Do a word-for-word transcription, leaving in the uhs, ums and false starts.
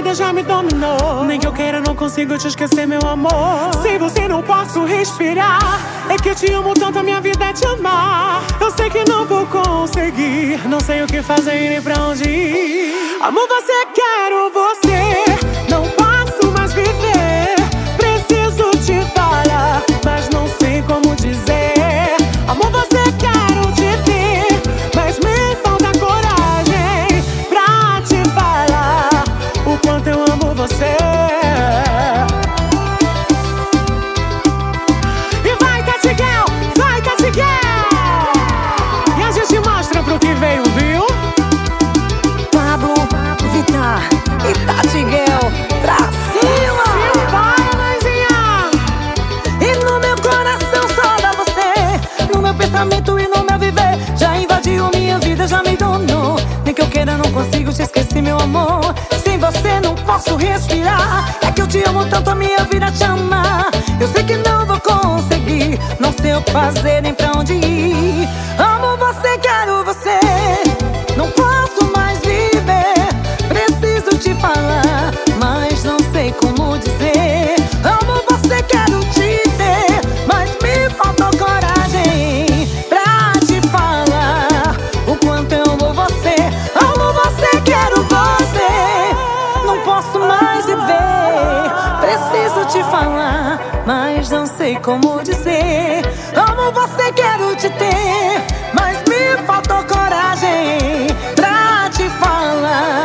vida já me dominou. Nem que eu queira não consigo te esquecer, meu amor. Sem você não posso respirar. É que eu te amo tanto, a minha vida é te amar. Eu sei que não vou conseguir, não sei o que fazer nem pra onde ir. Amor, você, quero você, não posso mais viver. Preciso te falar, mas não sei como dizer. Amor, você, quero te ter, mas me falta coragem pra te falar o quanto eu amo você. E vai, Tati Girl, vai, Tati Girl. E a gente mostra pro que veio, viu? Pablo Vittar e Tati Girl, pra cima! Simbora, mãezinha! E no meu coração só dá você, no meu pensamento e no meu viver. Já invadiu minha vida, já me dominou. Nem que eu queira não consigo te esquecer, meu amor. Sem você não posso respirar. É que eu te amo tanto, a minha vida te amar. Eu sei que não vou conseguir, não sei o que fazer nem pra onde ir. Amo você, quero você, não posso mais viver. Preciso te falar, mas não sei como dizer. Amo você, quero te ter, mas me faltou coragem pra te falar o quanto eu amo você. Amo você, quero você, não posso mais viver. Preciso te falar, mas não sei como dizer. Amo você, quero te ter, mas me faltou coragem pra te falar